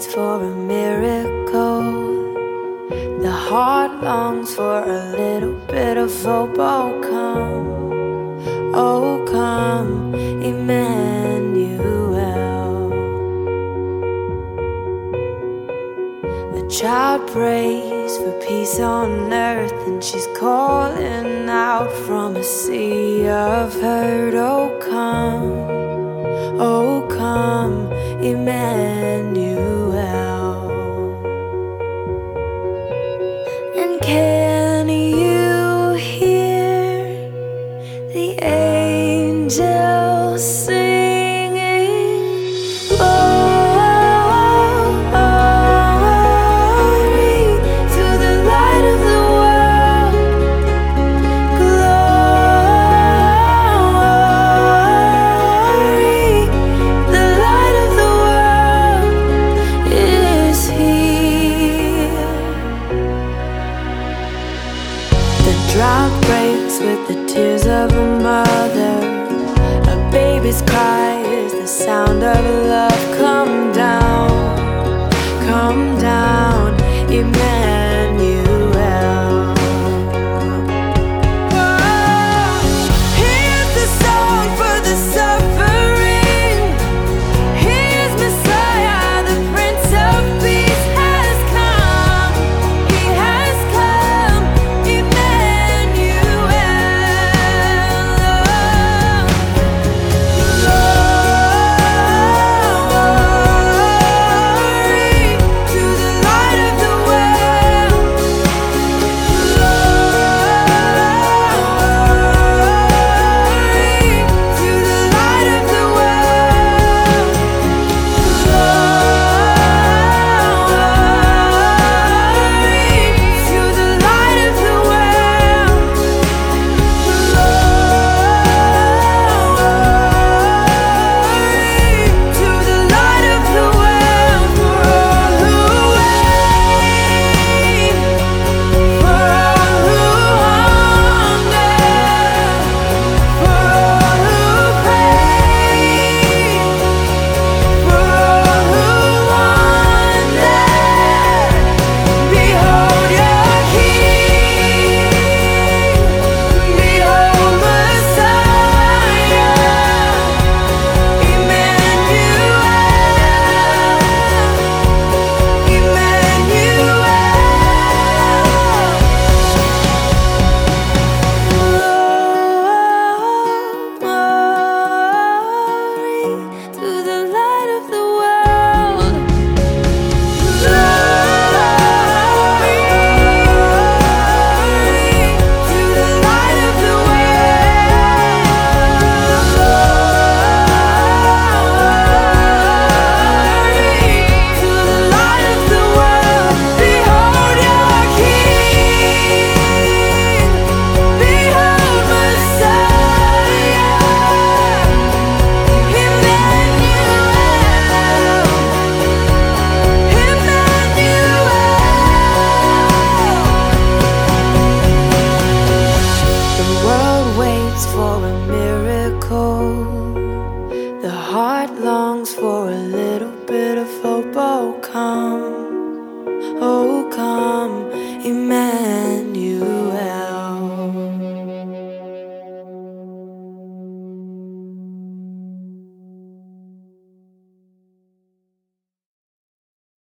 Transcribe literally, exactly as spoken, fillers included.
waits for a miracle. The heart longs for a little bit of hope. Oh, come, oh, come, Emmanuel. A child prays for peace on earth, and she's calling out from a sea of hurt. Oh, come, oh, come, Emmanuel. And can you hear the angels singing? Glory to the light of the world. Glory, the light of the world is here. The drought breaks with the tears of a mother. A baby's cry is the sound of love. Come down, come down, Emmanuel. Oh, here's the song for the suffering. Here's Messiah, the Prince of Peace has come. He has come, Emmanuel. Glory to the light of the world. Glory to the light of the world. Glory to the light of the world. Glory to the light of the world. For all who wait, for all who hunger, for all who pray, for all who wonder, behold your King, behold Messiah, Emmanuel, Emmanuel. Glory to the light of the world. Glory to the light of the world. Glory to the light of the world. Behold your King, behold Messiah, Emmanuel. The world waits for a miracle. The heart longs for